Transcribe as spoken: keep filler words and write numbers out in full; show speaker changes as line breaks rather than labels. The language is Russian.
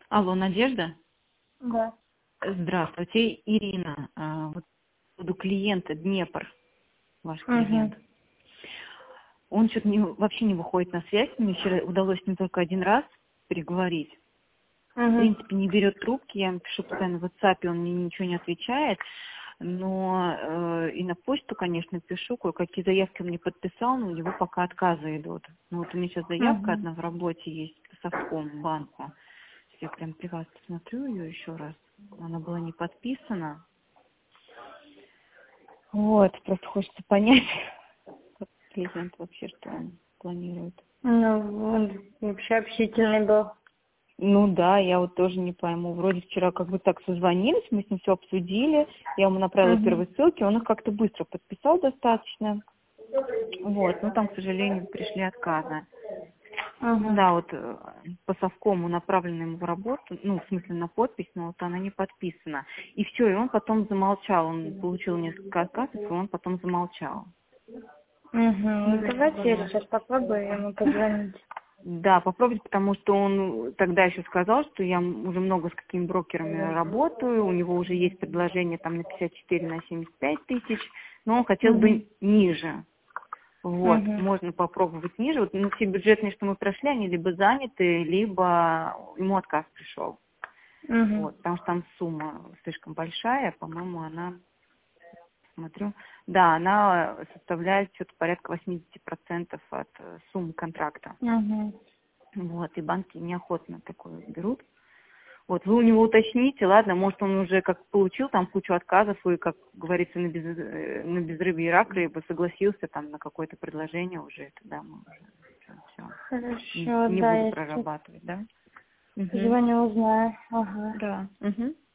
Алло, Надежда?
Да.
Здравствуйте, Ирина. А, Вот буду клиента Днепр, ваш
Угу.
клиент. Он что-то не, вообще не выходит на связь. Мне вчера удалось не только один раз переговорить. В
Угу.
принципе, не берет трубки, я ему пишу постоянно в WhatsApp, он мне ничего не отвечает. Но э, и на почту, конечно, пишу, кое-какие заявки он мне подписал, но у него пока отказы идут. Ну вот у меня сейчас заявка
Угу.
одна в работе есть по Совкомбанку. Я прям при вас посмотрю ее еще раз. Она была не подписана. Вот, просто хочется понять, как клиент вообще, что он планирует.
Ну, он вообще общительный был.
Ну да, я вот тоже не пойму. Вроде вчера как бы так созвонились, мы с ним все обсудили. Я ему направила
Угу.
первые ссылки, он их как-то быстро подписал достаточно. Вот, но там, к сожалению, пришли отказы.
Угу.
Да, вот э, по совкому направлена ему в работу, ну, в смысле на подпись, но вот она не подписана. И все, и он потом замолчал. Он получил несколько отказов, и он потом замолчал.
Угу. Ну, давайте я
Вот.
сейчас попробую ему позвонить.
Да, попробуйте, потому что он тогда еще сказал, что я уже много с какими брокерами работаю, у него уже есть предложение там на пятьдесят четыре, на семьдесят пять тысяч, но он хотел
Угу.
бы ниже. Вот,
Угу.
можно попробовать ниже. Вот, ну, все бюджетные, что мы прошли, они либо заняты, либо ему отказ пришел.
Угу.
Вот, потому что там сумма слишком большая, по-моему, она, смотрю, да, она составляет что-то порядка восемьдесят процентов от э, суммы контракта.
Угу.
Вот, и банки неохотно такое берут. Вот, вы у него уточните, ладно, может, он уже как получил там кучу отказов и, как говорится, на, без, э, на безрыбье и рак рыбы согласился там на какое-то предложение уже, тогда мы уже все, не,
Хорошо,
не
да,
буду
я сейчас
прорабатывать, да? Угу.
позвоню, узнаю. Ага.
Да. Угу.